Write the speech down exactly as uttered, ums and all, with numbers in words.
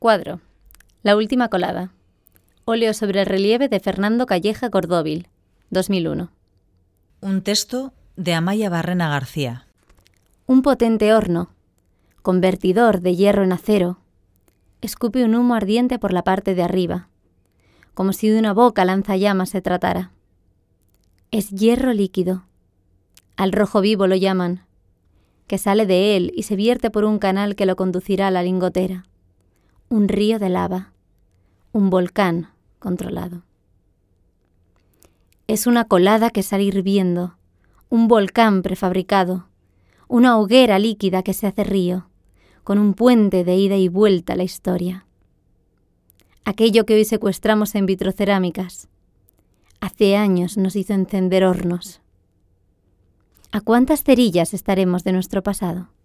Cuadro. La última colada. Óleo sobre relieve de Fernando Calleja Cordóvil, dos mil uno. Un texto de Amaya Barrena García. Un potente horno, convertidor de hierro en acero, escupe un humo ardiente por la parte de arriba, como si de una boca lanzallamas se tratara. Es hierro líquido. Al rojo vivo lo llaman, que sale de él y se vierte por un canal que lo conducirá a la lingotera. Un río de lava, un volcán controlado. Es una colada que sale hirviendo, un volcán prefabricado, una hoguera líquida que se hace río, con un puente de ida y vuelta a la historia. Aquello que hoy secuestramos en vitrocerámicas, hace años nos hizo encender hornos. ¿A cuántas cerillas estaremos de nuestro pasado?